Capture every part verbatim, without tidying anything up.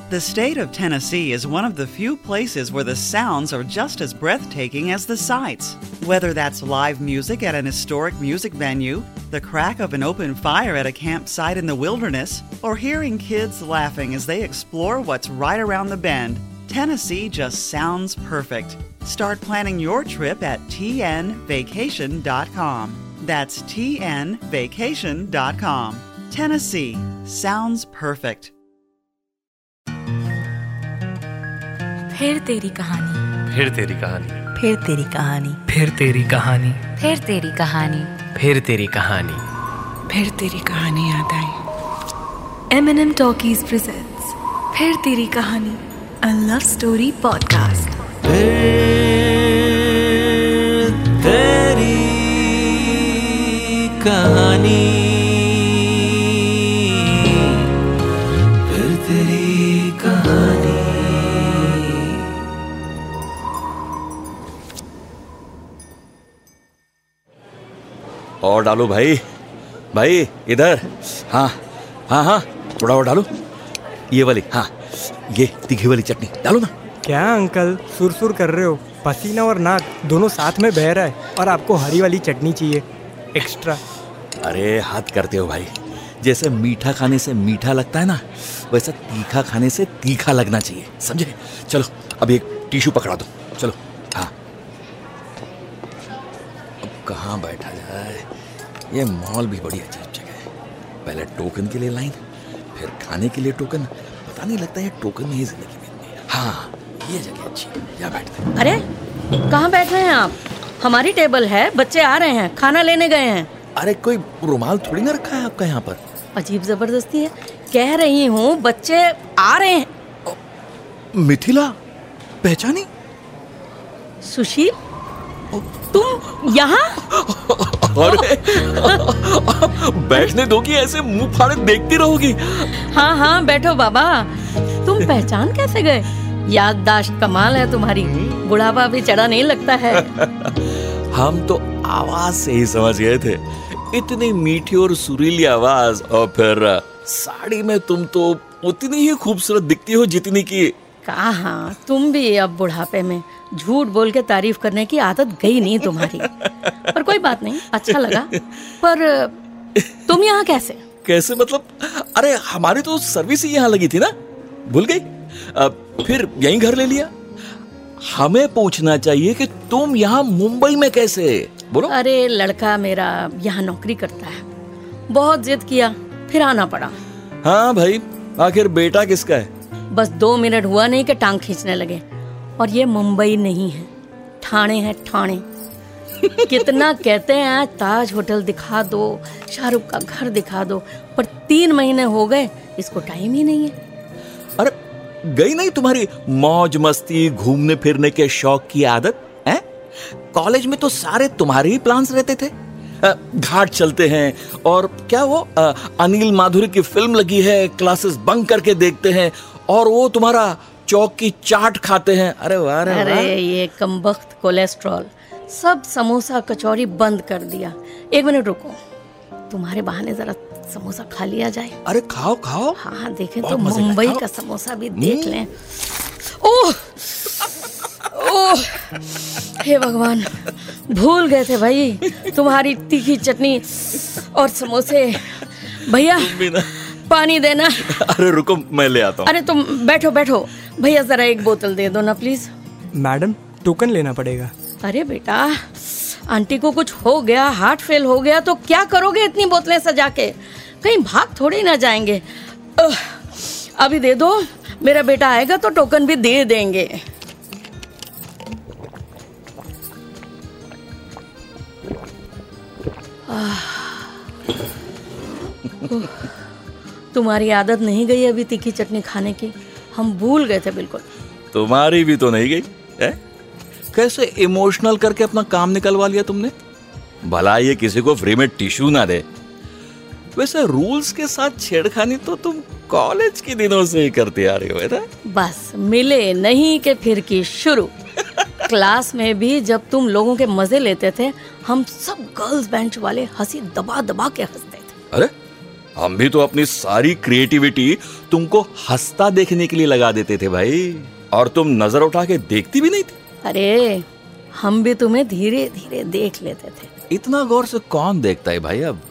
The state of Tennessee is one of the few places where the sounds are just as breathtaking as the sights. Whether that's live music at an historic music venue, the crack of an open fire at a campsite in the wilderness, or hearing kids laughing as they explore what's right around the bend, Tennessee just sounds perfect. Start planning your trip at T N vacation dot com. That's T N vacation dot com. Tennessee sounds perfect. फिर तेरी कहानी, फिर तेरी कहानी, फिर तेरी कहानी, फिर तेरी कहानी, फिर तेरी कहानी, फिर तेरी कहानी, फिर तेरी कहानी याद आई। M N M Talkies presents फिर तेरी कहानी, a love story podcast. फिर तेरी कहानी, फिर तेरी कहानी। और डालो भाई, भाई इधर। हाँ हाँ हाँ, थोड़ा और डालो। ये वाली, हाँ ये तीखी वाली चटनी डालो ना। क्या अंकल सुरसुर कर रहे हो? पसीना और नाक दोनों साथ में बह रहा है और आपको हरी वाली चटनी चाहिए एक्स्ट्रा। अरे हाथ करते हो भाई, जैसे मीठा खाने से मीठा लगता है ना, वैसा तीखा खाने से तीखा लगना चाहिए, समझे? चलो अब एक टिश्यू पकड़ा दो, चलो। हाँ, अब कहाँ बैठा जाए? ये मॉल भी बड़ी अजीब जगह है। पहले टोकन के लिए लाइन, फिर खाने के लिए टोकन। पता नहीं लगता है टोकन में ही जिंदगी बीतनी है। हाँ, ये जगह अच्छी है, यहाँ बैठते हैं। अरे कहाँ बैठ रहे हैं आप? हमारी टेबल है, बच्चे आ रहे हैं, खाना लेने गए हैं। अरे कोई रुमाल थोड़ी ना रखा है आपका यहाँ पर। अजीब जबरदस्ती है, कह रही हूँ बच्चे आ रहे हैं। मिथिला पहचानी? सुशील, तुम यहाँ? अरे बैठने दोगी, ऐसे मुंह फाड़े देखती रहोगी? हाँ हाँ बैठो बाबा। तुम पहचान कैसे गए? याददाश्त कमाल है तुम्हारी, बुढ़ापा भी चढ़ा नहीं लगता है। हम तो आवाज से ही समझ गए थे, इतनी मीठी और सुरीली आवाज, और फिर साड़ी में तुम तो उतनी ही खूबसूरत दिखती हो जितनी की। कहाँ, तुम भी अब बुढ़ापे में झूठ बोल के तारीफ करने की आदत गई नहीं तुम्हारी। पर कोई बात नहीं, अच्छा लगा। पर तुम यहाँ कैसे? कैसे मतलब? अरे हमारी तो सर्विस ही यहाँ लगी थी ना, भूल गई? अब फिर यहीं घर ले लिया। हमें पूछना चाहिए कि तुम यहाँ मुंबई में कैसे? बोलो। अरे लड़का मेरा यहाँ नौकरी करता है, बहुत जिद किया, फिर आना पड़ा। हाँ भाई, आखिर बेटा किसका है? बस दो मिनट हुआ नहीं कि टांग खींचने लगे। और ये मुंबई नहीं है, ठाणे है, ठाणे। कितना कहते हैं ताज होटल दिखा दो, शाहरुख का घर दिखा दो, पर तीन महीने हो गए, इसको टाइम ही नहीं है। अरे गई नहीं तुम्हारी मौज मस्ती, घूमने फिरने के शौक की आदत है? कॉलेज में तो सारे तुम्हारे ही प्लान्स रहते थे। घाट चलते हैं, और क्या वो आ, अनिल माधुरी की फिल्म लगी है, क्लासेस बंक करके देखते हैं, और वो तुम्हारा चौक की चाट खाते हैं। अरे वाह, अरे अरे ये कमबख्त कोलेस्ट्रॉल सब समोसा कचौरी बंद कर दिया। एक मिनट रुको, तुम्हारे बहाने जरा समोसा खा लिया जाए। अरे खाओ खाओ। हाँ देखें तो मुंबई का समोसा भी देख लें। ओह ओह, हे भगवान, भूल गए थे भाई तुम्हारी तीखी चटनी और समोसे। भैया पानी देना। अरे रुको, मैं ले आता हूँ। अरे तुम बैठो बैठो, भैया जरा एक बोतल दे दो ना प्लीज। मैडम टोकन लेना पड़ेगा। अरे बेटा, आंटी को कुछ हो गया, हार्ट फेल हो गया तो क्या करोगे इतनी बोतलें सजा के? कहीं भाग थोड़ी ना जाएंगे। अभी दे दो, मेरा बेटा आएगा तो टोकन भी दे देंगे। तुम्हारी आदत नहीं गई अभी तीखी चटनी खाने की, हम भूल गए थे बिल्कुल। तुम्हारी भी तो नहीं गई है? कैसे इमोशनल करके अपना काम निकलवा लिया तुमने। भला ये किसी को फ्री में टिश्यू ना दे। वैसे रूल्स के साथ छेड़खानी तो तुम कॉलेज के दिनों से ही करते आ रही हो, है ना? बस मिले नहीं कि फिर की शुरू। क्लास में भी जब तुम लोगों के मजे लेते थे, हम सब गर्ल्स बेंच वाले हंसी दबा दबा के हंसते थे। अरे हम भी तो अपनी सारी क्रिएटिविटी तुमको हंसता देखने के लिए लगा देते थे भाई, और तुम नजर उठा के देखती भी नहीं थी। अरे हम भी तुम्हें धीरे धीरे देख लेते थे। इतना गौर से कौन देखता है भाई? अब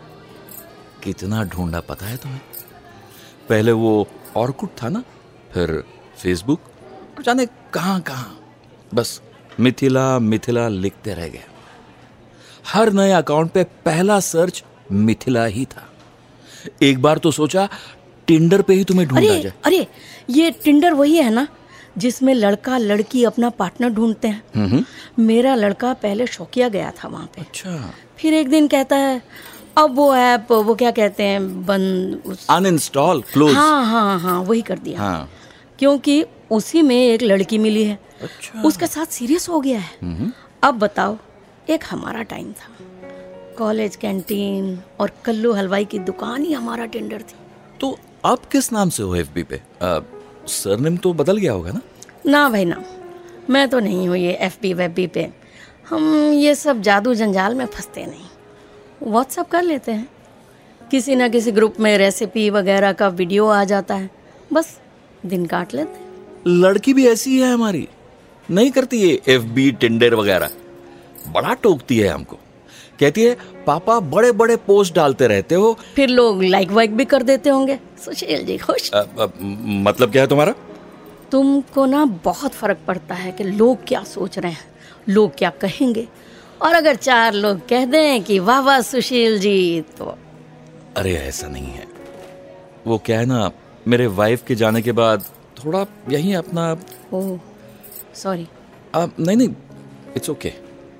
कितना ढूंढा पता है तुम्हें? पहले वो ऑर्कुट था ना, फिर फेसबुक, और जाने कहां कहां, बस मिथिला मिथिला लिखते रह गए। हर नए अकाउंट पे पहला सर्च मिथिला ही था। एक बार तो सोचा टिंडर पे ही तुम्हें ढूंढा अरे जाए। अरे ये टिंडर वही है ना जिसमें लड़का लड़की अपना पार्टनर ढूंढते हैं? हम्म। मेरा लड़का पहले शौकिया गया था वहां पे। अच्छा। फिर एक दिन कहता है अब वो ऐप, वो क्या कहते हैं, बंद, उस... अनइंस्टॉल, क्लोज। हाँ हाँ हाँ वही कर दिया। हाँ। क्योंकि उसी में एक लड़की मिली है। अच्छा। उसके साथ सीरियस हो गया है। अब बताओ, एक हमारा टाइम था, कॉलेज कैंटीन और कल्लू हलवाई की दुकान ही हमारा टिंडर थी। तो अब किस नाम से हो एफबी पे? सरनेम तो बदल गया होगा ना? ना भाई ना, मैं तो नहीं हूँ ये एफबी वेबी पे। हम ये सब जादू जंजाल में फंसते नहीं। व्हाट्सएप कर लेते हैं, किसी ना किसी ग्रुप में रेसिपी वगैरह का वीडियो आ जाता है, बस दिन काट लेते हैं। लड़की भी ऐसी है हमारी, नहीं करती है एफबी टिंडर वगैरह, बड़ा टोकती है हमको। कहती है पापा बड़े बड़े पोस्ट डालते रहते हो। फिर लोग लाइक वाइक भी कर देते होंगे। सुशील जी खुश? अ, अ, मतलब क्या है तुम्हारा? तुमको ना बहुत फर्क पड़ता है कि लोग क्या सोच रहे हैं, लोग क्या कहेंगे, और अगर चार लोग कह दें कि वाह वाह सुशील जी तो। अरे ऐसा नहीं है, वो क्या है ना, मेरे वाइफ के जाने के बाद थोड़ा यही अपना। Oh sorry. नहीं नहीं, इट्स ओके।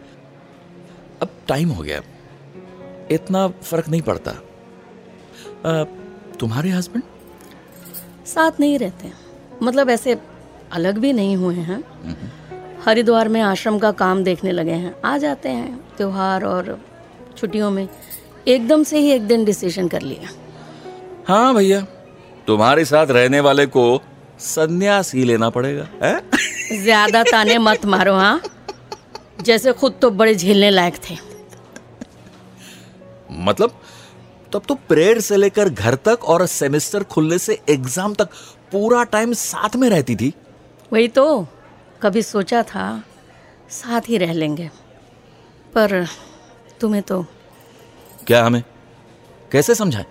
अब टाइम हो गया, इतना फर्क नहीं पड़ता। आ, तुम्हारे हस्बैंड साथ नहीं रहते, मतलब ऐसे अलग भी नहीं हुए हैं। हरिद्वार में आश्रम का काम देखने लगे हैं, आ जाते हैं त्योहार और छुट्टियों में। एकदम से ही एक दिन डिसीजन कर लिया। हाँ भैया, तुम्हारे साथ रहने वाले को संन्यास ही लेना पड़ेगा है? ज्यादा ताने मत मारो, हाँ, जैसे खुद तो बड़े झेलने लायक थे। मतलब तब तो प्रेयर से लेकर घर तक और सेमेस्टर खुलने से एग्जाम तक पूरा टाइम साथ में रहती थी। वही तो, कभी सोचा था साथ ही रह लेंगे, पर तुम्हें तो। क्या हमें कैसे समझाएं?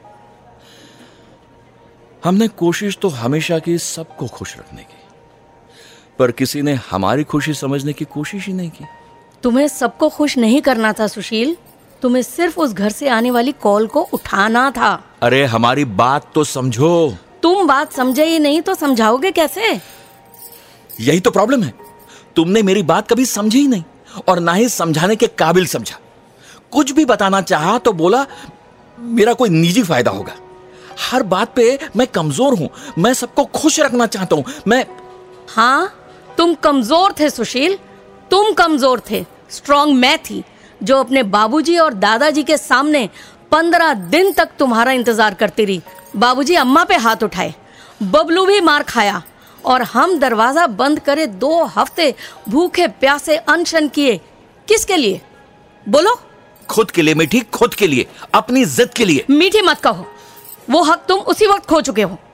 हमने कोशिश तो हमेशा की सबको खुश रखने की, पर किसी ने हमारी खुशी समझने की कोशिश ही नहीं की। तुम्हें सबको खुश नहीं करना था सुशील, तुम्हें सिर्फ उस घर से आने वाली कॉल को उठाना था। अरे हमारी बात तो समझो। तुम बात समझे ही नहीं तो समझाओगे कैसे? यही तो प्रॉब्लम है, तुमने मेरी बात कभी समझी ही नहीं, और ना ही समझाने के काबिल समझा। कुछ भी बताना चाहा तो बोला मेरा कोई निजी फायदा होगा। हर बात पे मैं कमजोर हूं, मैं सबको खुश रखना चाहता हूं, मैं। हाँ तुम कमजोर थे सुशील, तुम कमजोर थे। स्ट्रॉन्ग मैं थी जो अपने बाबूजी और दादाजी के सामने पंद्रह दिन तक तुम्हारा इंतजार करती रही। बाबूजी अम्मा पे हाथ उठाए, बबलू भी मार खाया, और हम दरवाजा बंद करे दो हफ्ते भूखे प्यासे अनशन किए। किसके लिए बोलो? खुद के लिए मीठी, खुद के लिए, अपनी जिद के लिए। मीठी मत कहो, वो हक तुम उसी वक्त खो चुके हो।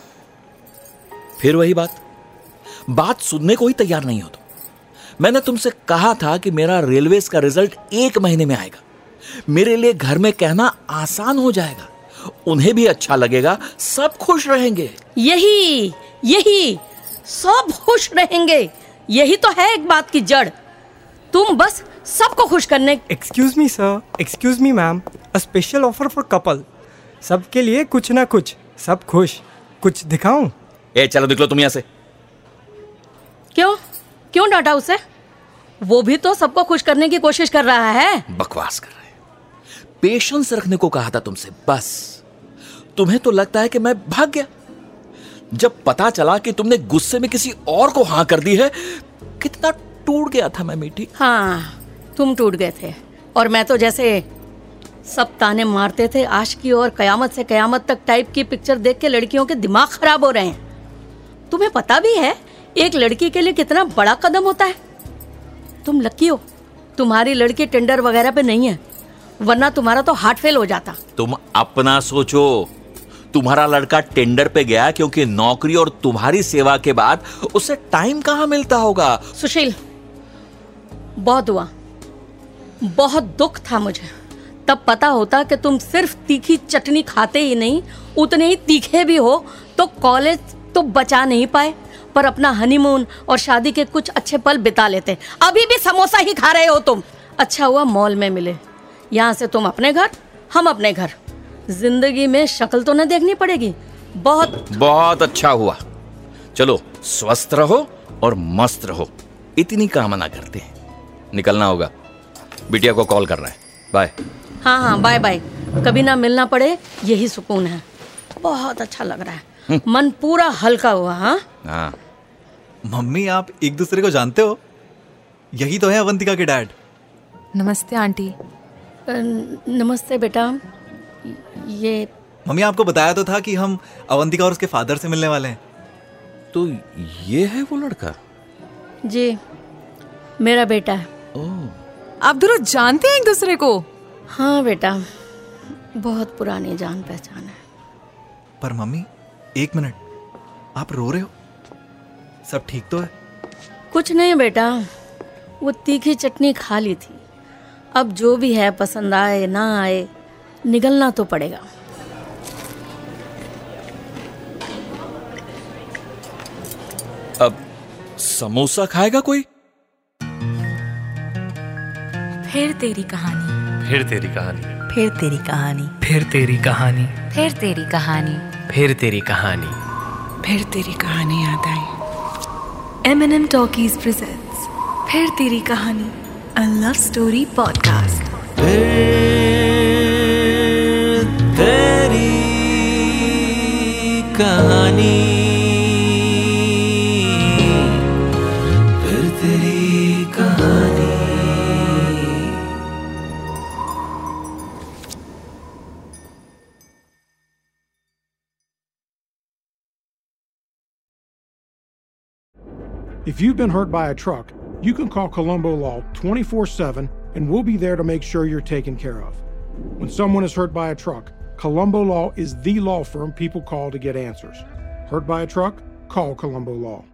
फिर वही बात, बात सुनने को ही तैयार नहीं हो तुम। मैंने तुमसे कहा था कि मेरा रेलवेज का रिजल्ट एक महीने में आएगा, मेरे लिए घर में कहना आसान हो जाएगा, उन्हें भी अच्छा लगेगा, सब खुश रहेंगे। यही यही सब खुश रहेंगे, यही तो है एक बात की जड़। तुम बस सबको खुश करने। Excuse me sir, excuse me ma'am, a special offer for couple. सबके लिए कुछ ना कुछ, सब खुश। कुछ दिखाऊं? ए चलो निकलो तुम यहाँ से। क्यों क्यों डांटा उसे? वो भी तो सबको खुश करने की कोशिश कर रहा है। बकवास कर रहे हैं। पेशेंस रखने को कहा था तुमसे, बस तुम्हें तो लगता है कि मैं भाग गया। जब पता चला कि तुमने गुस्से में किसी और को हाँ कर दी है, कितना टूट गया था मैं मीठी। हाँ तुम टूट गए थे, और मैं तो जैसे सब ताने मारते थे आशिकी और कयामत से कयामत तक टाइप की पिक्चर देख के लड़कियों के दिमाग खराब हो रहे हैं। तुम्हें पता भी है एक लड़की के लिए कितना बड़ा कदम होता है? तुम लकी हो, तुम्हारी लड़की टेंडर वगैरह पे नहीं है, वरना तुम्हारा तो हार्ट फेल हो जाता। तुम अपना सोचो, तुम्हारा लड़का टेंडर पे गया क्योंकि नौकरी और तुम्हारी सेवा के बाद उसे टाइम कहाँ मिलता होगा। सुशील, बहुत हुआ, बहुत दुख था मुझे। तब पता होता कि तुम सिर्फ तीखी चटनी खाते ही नहीं, उतने ही तीखे भी हो, तो कॉलेज तो बचा नहीं पाए, पर अपना हनीमून और शादी के कुछ अच्छे पल बिता लेते। अभी भी समोसा ही खा रहे हो तुम। अच्छा हुआ मॉल में मिले, यहाँ से तुम अपने घर, हम अपने घर। जिंदगी में शक्ल तो न देखनी पड़ेगी। बहुत बहुत अच्छा हुआ। चलो स्वस्थ रहो और मस्त रहो, इतनी कामना करते हैं। निकलना होगा, बिटिया को कॉल करना है। बाय। हाँ हाँ बाय बाय। कभी ना मिलना पड़े, यही सुकून है। बहुत अच्छा लग रहा है, मन पूरा हल्का हुआ। हाँ हाँ। मम्मी, आप एक दूसरे को जानते हो? यही तो है अवंतिका के डैड। नमस्ते आंटी। नमस्ते बेटा। ये मम्मी, आपको बताया तो था कि हम अवंतिका और उसके फादर से मिलने वाले हैं। तो ये है वो लड़का? जी, मेरा बेटा है। ओह। आप दोनों जानते हैं एक दूसरे को? हाँ बेटा, बहुत पुरानी जान पहचान है। पर मम्मी, एक मिनट, आप रो रहे हो? सब ठीक तो है? कुछ नहीं बेटा, वो तीखी चटनी खा ली थी। अब जो भी है, पसंद आए ना आए, निगलना तो पड़ेगा। अब समोसा खाएगा कोई? फिर तेरी कहानी, फिर तेरी कहानी, फिर तेरी कहानी, फिर तेरी कहानी, फिर तेरी कहानी, फिर तेरी कहानी, फिर तेरी कहानी याद आई। M N M talkies presents फिर तेरी कहानी, अ लव स्टोरी पॉडकास्ट। फिर तेरी कहानी, फिर तेरी कहानी। If you've been hurt by a truck, you can call Colombo Law twenty-four seven and we'll be there to make sure you're taken care of. When someone is hurt by a truck, Colombo Law is the law firm people call to get answers. Hurt by a truck? Call Colombo Law.